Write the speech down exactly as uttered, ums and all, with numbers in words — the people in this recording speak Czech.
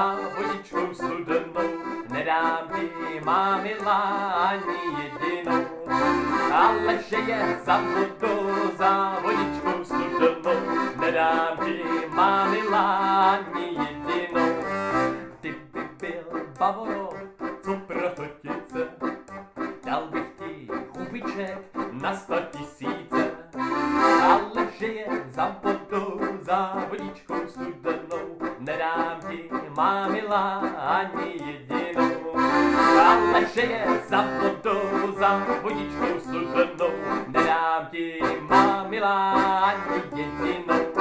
za vodičkou studenou, nedám ti, má milá, ani jedinou. Ale že je za vodou, za vodičkou studenou, nedám ti, má milá, ani jedinou. Ty by byl Bavoro, co prchotice, dal bych ti chubiček na sto tisíce. Ale že je za vodou, za vodičkou studenou, nedám ti, má milá, ani jedinou. Ale že je za vodou, za vodičkou studenou, nedám ti, má milá, ani jedinou.